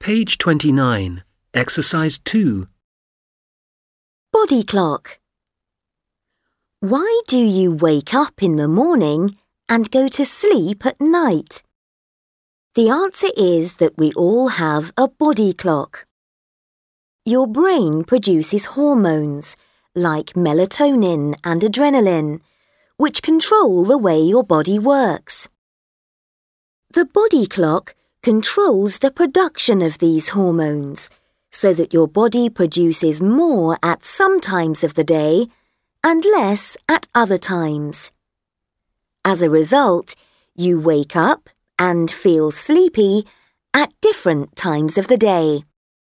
Page 29, Exercise 2. Body clock. Why do you wake up in the morning and go to sleep at night? The answer is that we all have a body clock. Your brain produces hormones like melatonin and adrenaline, which control the way your body works. The body clock controls the production of these hormones so that your body produces more at some times of the day and less at other times. As a result, you wake up and feel sleepy at different times of the day.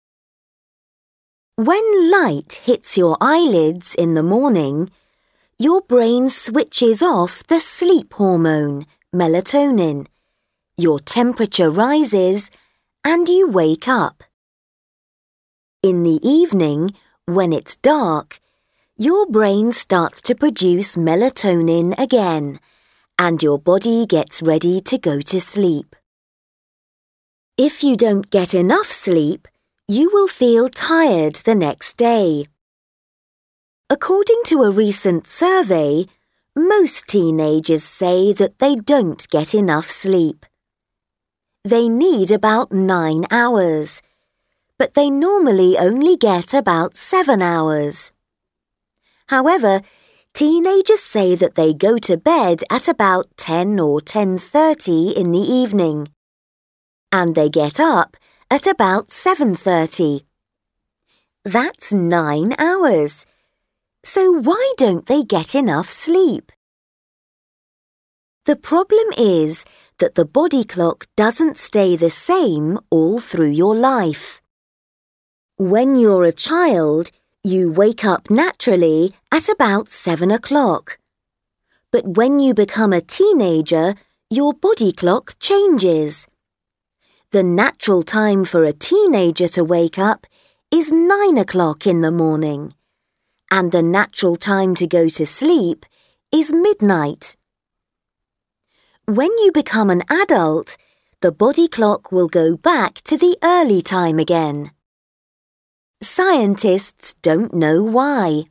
When light hits your eyelids in the morning, your brain switches off the sleep hormone, melatonin. Your temperature rises and you wake up. In the evening, when it's dark, your brain starts to produce melatonin again, and your body gets ready to go to sleep. If you don't get enough sleep, you will feel tired the next day. According to a recent survey, most teenagers say that they don't get enough sleep. They need about 9 hours, but they normally only get about 7 hours. However, teenagers say that they go to bed at about 10 or 10:30 in the evening, and they get up at about 7:30. That's 9 hours. So why don't they get enough sleep? The problem is that the body clock doesn't stay the same all through your life. When you're a child, you wake up naturally at about 7 o'clock. But when you become a teenager, your body clock changes. The natural time for a teenager to wake up is 9 o'clock in the morning, and the natural time to go to sleep is midnight. When you become an adult, the body clock will go back to the early time again. Scientists don't know why.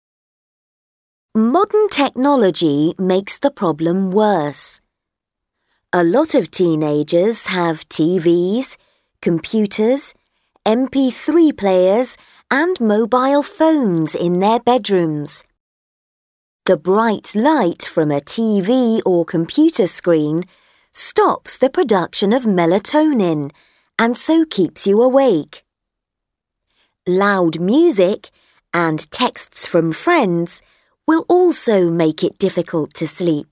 Modern technology makes the problem worse. A lot of teenagers have TVs, computers, MP3 players, and mobile phones in their bedrooms. The bright light from a TV or computer screen stops the production of melatonin and so keeps you awake. Loud music and texts from friends will also make it difficult to sleep.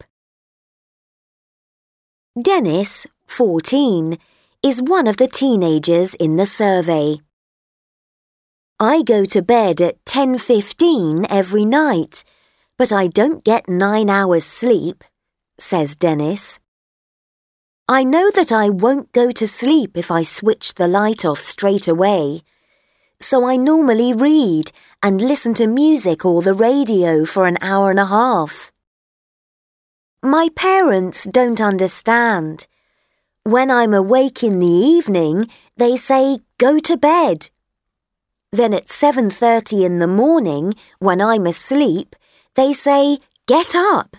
Dennis, 14, is one of the teenagers in the survey. I go to bed at 10:15 every night, but I don't get 9 hours sleep, says Dennis. I know that I won't go to sleep if I switch the light off straight away, so I normally read and listen to music or the radio for an hour and a half. My parents don't understand. When I'm awake in the evening, they say, "Go to bed." Then at 7:30 in the morning, when I'm asleep, they say, "Get up."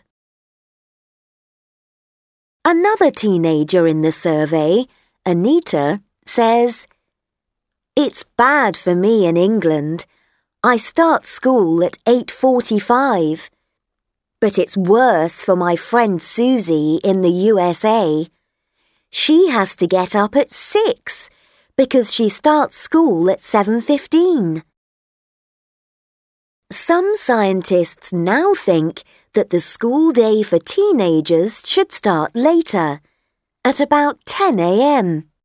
Another teenager in the survey, Anita, says, "It's bad for me in England. I start school at 8:45. But it's worse for my friend Susie in the USA. She has to get up at 6 because she starts school at 7:15. Some scientists now think that the school day for teenagers should start later, at about 10 a.m.